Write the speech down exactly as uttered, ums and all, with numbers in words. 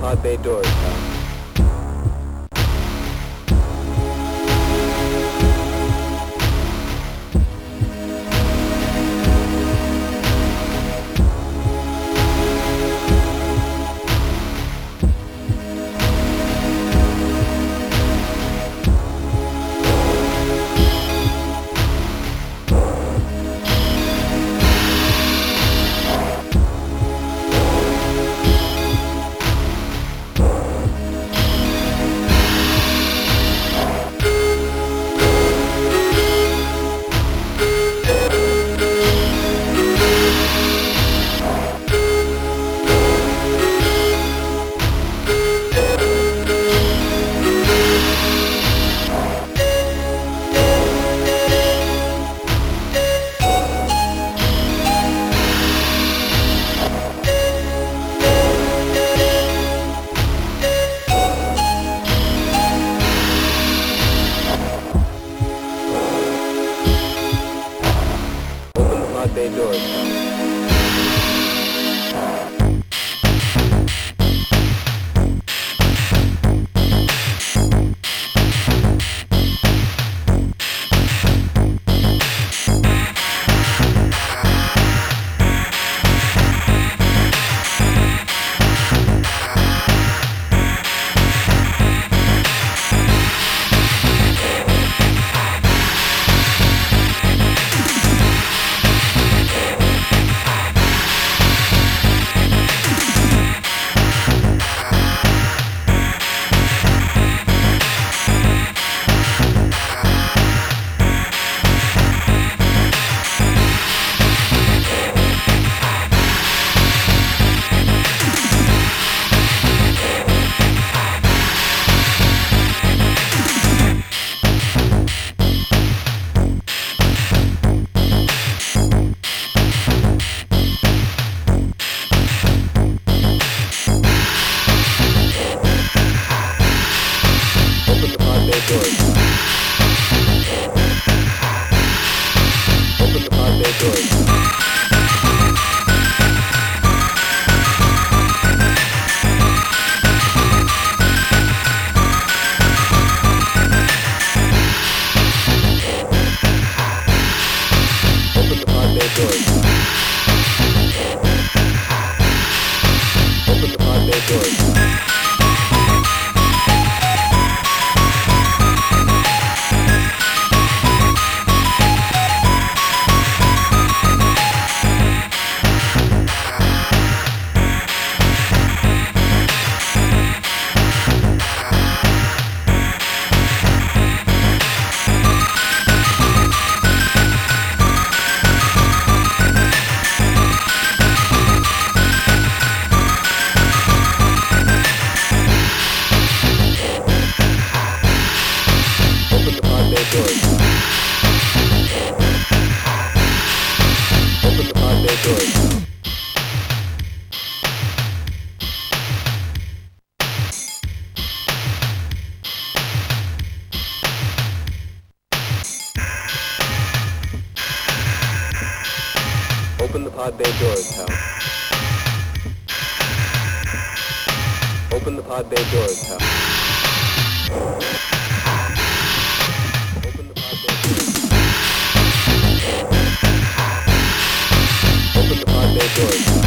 pod bay doors, pal. Pod bay doors, pal. Open the pod bay doors. Open the pod bay doors. Open the pod bay doors. Open the pod bay doors. Open the pod bay doors. Open the pod bay doors, pal. Open the pod bay doors, pal. Open the pod bay doors. Open the pod bay doors.